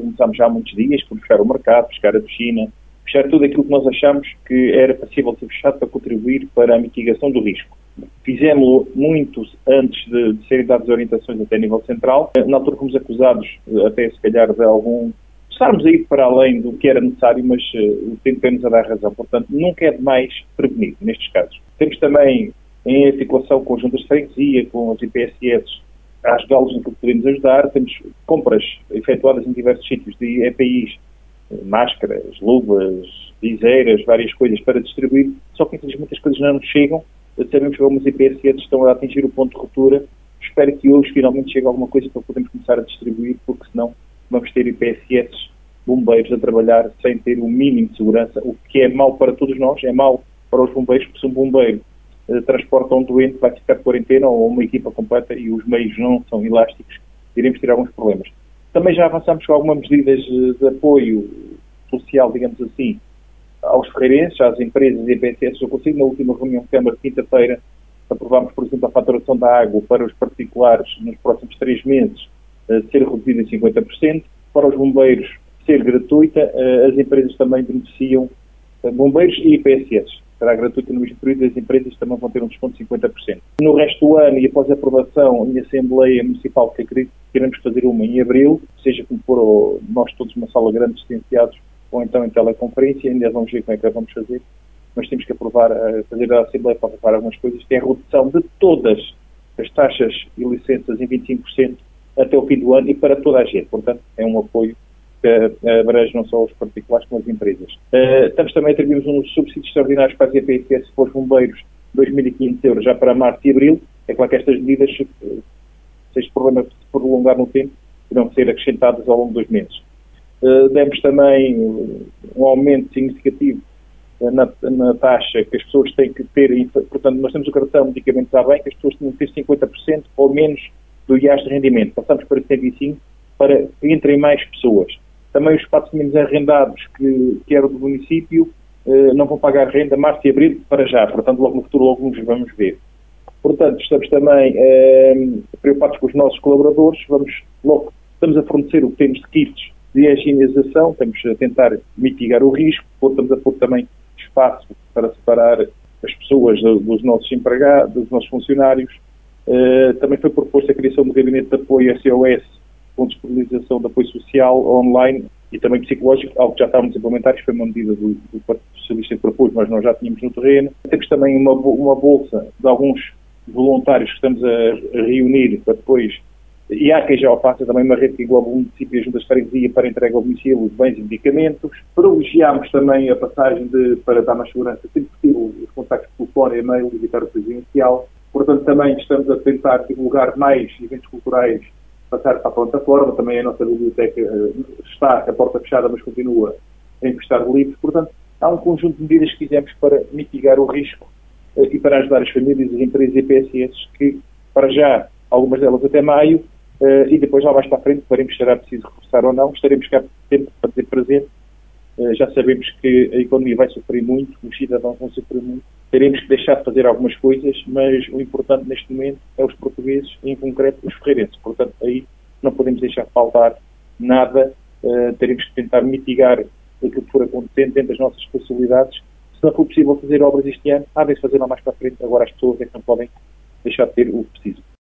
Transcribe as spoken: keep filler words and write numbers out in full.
começámos já há muitos dias por fechar o mercado, fechar a piscina, fechar tudo aquilo que nós achamos que era possível ser fechado para contribuir para a mitigação do risco. Fizemos-lo muito antes de, de serem dadas orientações até a nível central. Na altura fomos acusados, até se calhar, de algum... estarmos a ir para além do que era necessário, mas uh, o tempo tem-nos a dar razão. Portanto, nunca é demais prevenir nestes casos. Temos também, em articulação com as juntas de freguesia, com as I P S S, a ajudá-los naquilo que podemos ajudar. Temos compras efetuadas em diversos sítios de E P Is, máscaras, luvas, viseiras, várias coisas para distribuir, só que infelizmente as coisas não nos chegam. Sabemos que algumas I P S S estão a atingir o ponto de ruptura. Espero que hoje finalmente chegue alguma coisa para podermos começar a distribuir, porque senão vamos ter I P S S, bombeiros a trabalhar sem ter o mínimo de segurança, o que é mau para todos nós, é mau para os bombeiros, porque se um bombeiro eh, transporta um doente, vai ficar de quarentena ou uma equipa completa e os meios não são elásticos, iremos ter alguns problemas. Também já avançamos com algumas medidas de apoio social, digamos assim, aos ferreirenses, às empresas e I P S S. Eu consigo, na última reunião de Câmara de quinta-feira, aprovámos, por exemplo, a faturação da água para os particulares nos próximos três meses uh, ser reduzida em cinquenta por cento, para os bombeiros ser gratuita, uh, as empresas também beneficiam, uh, bombeiros e I P S S. Será gratuita no mês período, as empresas também vão ter um desconto de cinquenta por cento. No resto do ano, e após a aprovação em Assembleia Municipal, que acredito que iremos fazer uma em abril, seja como for, ou nós todos numa sala grande distanciados, ou então em teleconferência, ainda vamos ver como é que a vamos fazer, mas temos que aprovar, fazer a Assembleia para aprovar algumas coisas, que é a redução de todas as taxas e licenças em vinte e cinco por cento até o fim do ano e para toda a gente. Portanto, é um apoio que abrange não só os particulares como as empresas. Uh, estamos também a atribuirmos uns subsídios extraordinários para as E P S S, para os bombeiros, dois mil e quinhentos euros já para março e abril. É claro que estas medidas, se este problema se prolongar no tempo, irão ser acrescentadas ao longo dos meses. Uh, demos também um aumento significativo na, na taxa que as pessoas têm que ter, portanto, nós temos o cartão de medicamentos à bem, que as pessoas têm que ter cinquenta por cento ou menos do I A S de rendimento. Passamos para setenta e cinco por cento para que entrem mais pessoas. Também os espaços menos arrendados que, que eram do município uh, não vão pagar renda março e abril para já, portanto, logo no futuro logo nos vamos ver. Portanto, estamos também uh, preocupados com os nossos colaboradores, vamos logo, estamos a fornecer o que temos de kits de higienização, estamos a tentar mitigar o risco, estamos a pôr também espaço para separar as pessoas dos nossos empregados, dos nossos funcionários. Uh, também foi proposta a criação do gabinete de apoio S O S, com disponibilização de apoio social online e também psicológico, algo que já estávamos a implementar, que foi uma medida do, do Partido Socialista que propôs, mas nós já tínhamos no terreno. Temos também uma, uma bolsa de alguns voluntários que estamos a, a reunir para depois. E há quem já o faça, também uma rede que engloba o município e as juntas de freguesia para entrega ao domicílio de bens e medicamentos. Privilegiámos também a passagem de, para dar mais segurança, sempre possível, os contactos por telefone, e-mail, evitar o presidencial. Portanto, também estamos a tentar divulgar mais eventos culturais, passar para a plataforma. Também a nossa biblioteca está a porta fechada, mas continua a emprestar livros. Portanto, há um conjunto de medidas que fizemos para mitigar o risco e para ajudar as famílias e as empresas e P S S que, para já, algumas delas até maio, Uh, e depois lá mais para a frente, veremos se será preciso reforçar ou não, estaremos cá sempre para dizer presente. Uh, já sabemos que a economia vai sofrer muito, os cidadãos vão sofrer muito, teremos que deixar de fazer algumas coisas, mas o importante neste momento é os portugueses, em concreto os ferreirenses. Portanto, aí não podemos deixar faltar nada, uh, teremos que tentar mitigar aquilo que for acontecendo dentro das nossas possibilidades. Se não for possível fazer obras este ano, há de fazer lá mais para a frente. Agora as pessoas é que não podem deixar de ter o que precisam.